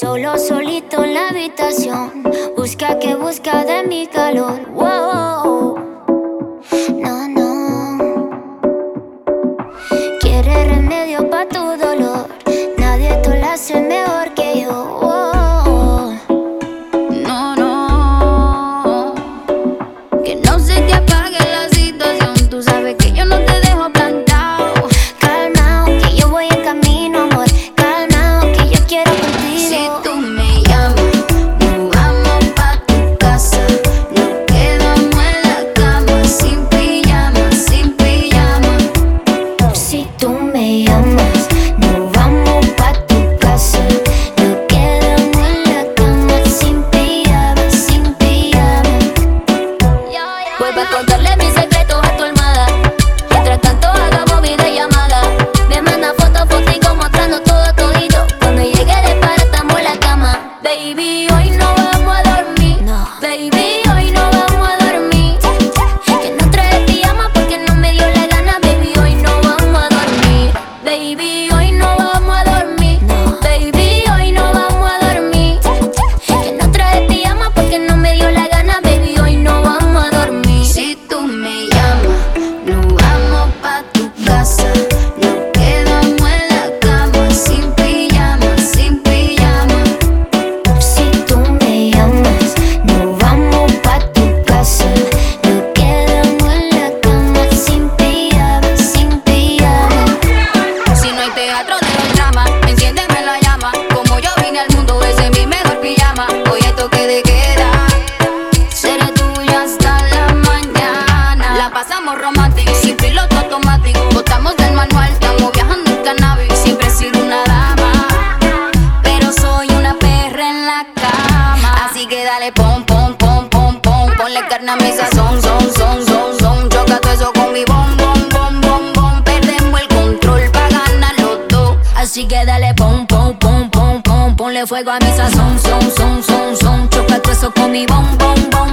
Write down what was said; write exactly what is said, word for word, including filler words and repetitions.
Solo solito en la habitación, busca que busca de mi calor. Wow. No, no. Quiere remedio pa' tu dolor, nadie te lo hace mejor que yo. Wow. No, no. Que no se te apague la situación, tú sabes que yo no te dejo plantado. Calmao, que yo voy en camino, amor. Calmao, que yo quiero contigo. Si tú me llamas, nos vamos pa' tu casa. Nos quedamos en la cama, sin pijama, sin pijama. Si tú me llamas, nos vamos pa' tu casa. Nos quedamos en la cama, sin pijama, sin pijama. Vuelve a contarle mis secretos a tu almohada. Mientras tanto hagamos videollamada. Me manda fotos, fotico mostrando todo todito. Cuando llegue de para estamos en la cama. Baby, hoy no vamos a dormir. No. Baby, hoy no vamos a dormir. Que no trae pijama porque no me dio la gana. Baby, hoy no vamos a dormir. Baby, hoy no vamos a dormir. No. Baby, hoy no vamos a dormir. Que no trae pijama porque no me dio la gana. Baby, hoy no vamos a dormir. Si tú me llamas, nos vamos pa' tu casa. Nos quedamos en la cama, sin pijama, sin pijama. Si tú me llamas, nos vamos pa' tu casa. Nos quedamos en la cama, sin pijama, sin pijama. Si no hay teatro de el drama, enciéndeme la llama. Como yo vine al mundo, ese es mi mejor pijama. Hoy es toque de queda, seré tuya hasta la mañana. La pasamos romántico, sin piloto automático. Botamos del manual, estamos viajando en cannabis. Siempre he sido una dama, pero soy una perra en la cama. Así que dale pom, pom, pom, pom, pom. Ponle carne a mi sazón, son, son, son, son. Choca todo eso con mi bom, bom, bom, bom, bom. Perdemos el control pa' ganar los dos. Así que dale pom, pom, pom, pom, pom. Ponle fuego a mi sazón, son, son, son, son. Choca todo eso con mi bom, bom, bom,